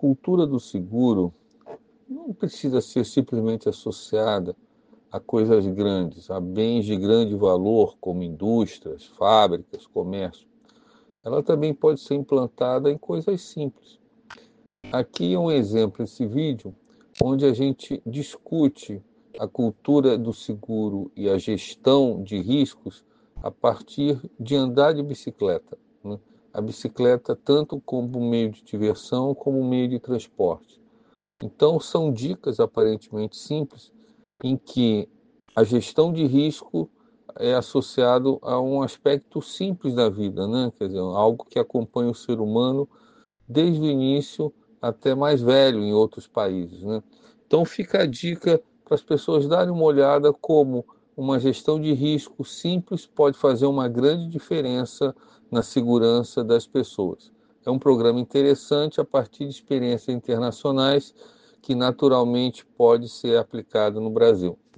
cultura do seguro não precisa ser simplesmente associada a coisas grandes, a bens de grande valor, como indústrias, fábricas, comércio. Ela também pode ser implantada em coisas simples. Aqui é um exemplo, esse vídeo, onde a gente discute a cultura do seguro e a gestão de riscos a partir de andar de bicicleta, né? A bicicleta tanto como meio de diversão como meio de transporte. Então, são dicas aparentemente simples em que a gestão de risco é associado a um aspecto simples da vida, né? Quer dizer, algo que acompanha o ser humano desde o início até mais velho em outros países, né? Então, fica a dica para as pessoas darem uma olhada como uma gestão de risco simples pode fazer uma grande diferença na segurança das pessoas. É um programa interessante a partir de experiências internacionais que naturalmente pode ser aplicado no Brasil.